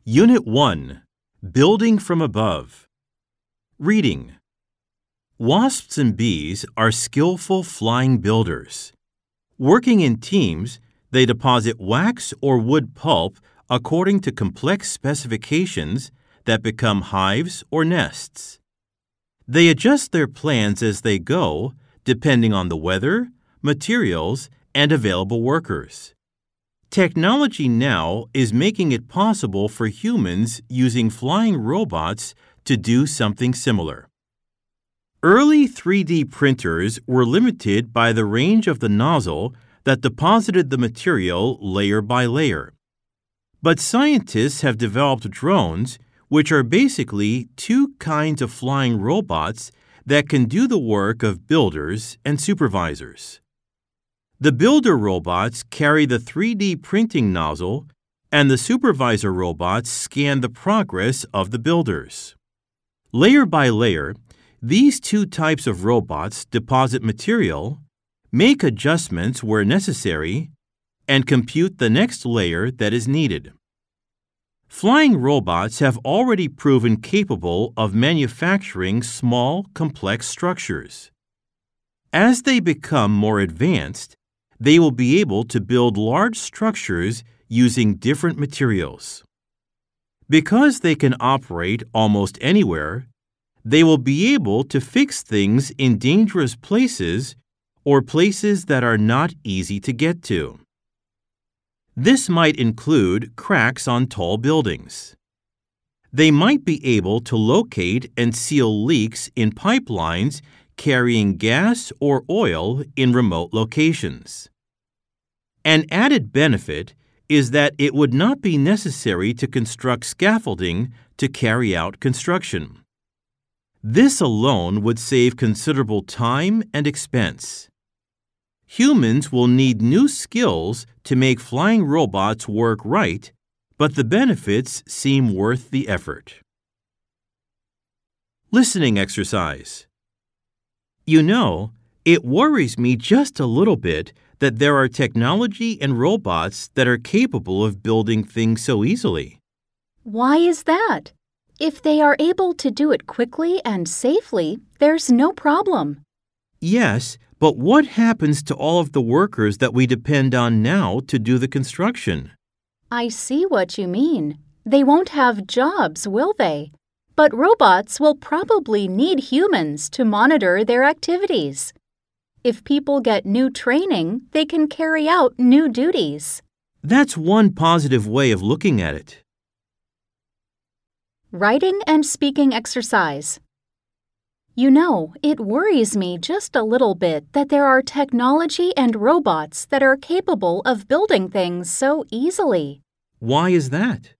Unit 1. Building from Above. Reading. Wasps and bees are skillful flying builders. Working in teams, they deposit wax or wood pulp according to complex specifications that become hives or nests. They adjust their plans as they go, depending on the weather, materials, and available workers. Technology now is making it possible for humans using flying robots to do something similar. Early 3D printers were limited by the range of the nozzle that deposited the material layer by layer. But scientists have developed drones, which are basically two kinds of flying robots that can do the work of builders and supervisors. The builder robots carry the 3D printing nozzle, and the supervisor robots scan the progress of the builders. Layer by layer, these two types of robots deposit material, make adjustments where necessary, and compute the next layer that is needed. Flying robots have already proven capable of manufacturing small, complex structures. As they become more advanced, they will be able to build large structures using different materials. Because they can operate almost anywhere, they will be able to fix things in dangerous places or places that are not easy to get to. This might include cracks on tall buildings. They might be able to locate and seal leaks in pipelines carrying gas or oil in remote locations. An added benefit is that it would not be necessary to construct scaffolding to carry out construction. This alone would save considerable time and expense. Humans will need new skills to make flying robots work right, but the benefits seem worth the effort. Listening exercise. You know, it worries me just a little bit that there are technology and robots that are capable of building things so easily. Why is that? If they are able to do it quickly and safely, there's no problem. Yes, but what happens to all of the workers that we depend on now to do the construction? I see what you mean. They won't have jobs, will they? But robots will probably need humans to monitor their activities. If people get new training, they can carry out new duties. That's one positive way of looking at it. Writing and speaking exercise. You know, it worries me just a little bit that there are technology and robots that are capable of building things so easily. Why is that?